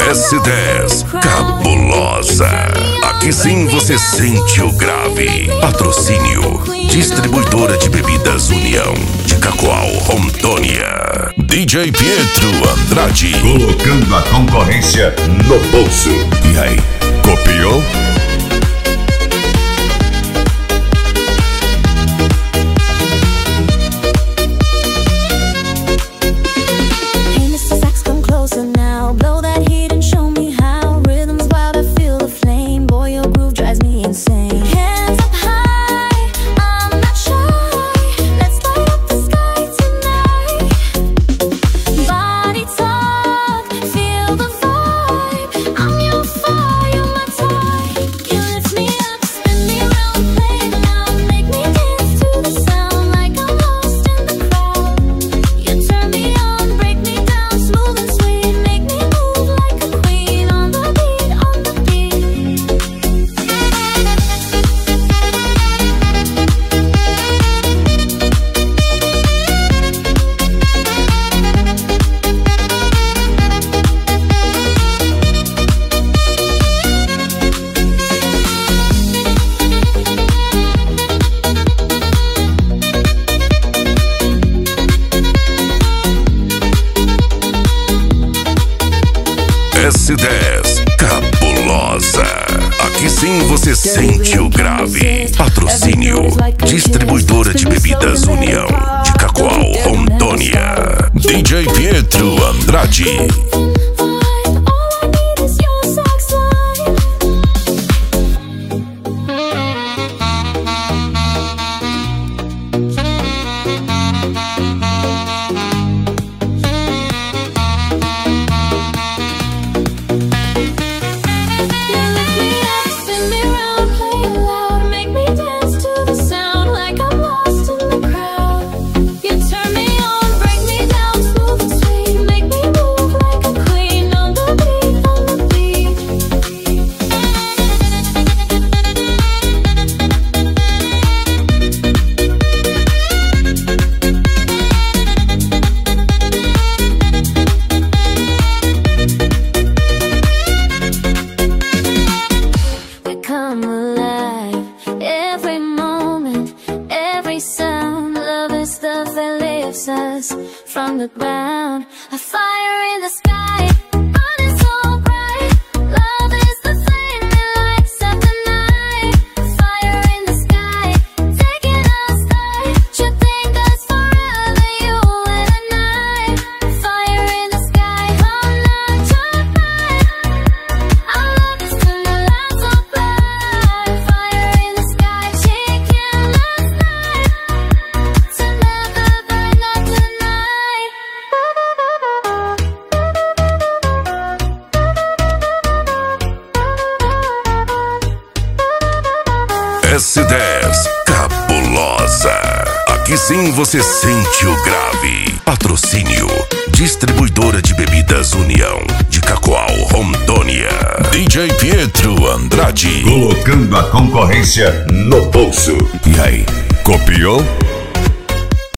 S10 Cabulosa. Aqui sim você sente o grave. Patrocínio Distribuidora de Bebidas União de Cacoal, Rondônia. DJ Pietro Andrade. Colocando a concorrência no bolso. E aí, copiou? S10 Cabulosa. Aqui sim você sente o grave. Patrocínio Distribuidora de Bebidas União de Cacoal, Rondônia. DJ Pietro Andrade. From the ground, a fire in the sky, burning so bright. Love is the flame that lights up the night. Fire in the sky, taking us high. Should take us forever, you and I. Fire in the sky, I'm not your mind. Our love is gonna last so bright. Fire in the sky, taking us high. To never burn out tonight. S10 Cabulosa. Aqui sim você sente o grave. Patrocínio Distribuidora de Bebidas União de Cacoal, Rondônia. DJ Pietro Andrade. Colocando a concorrência no bolso. E aí, copiou?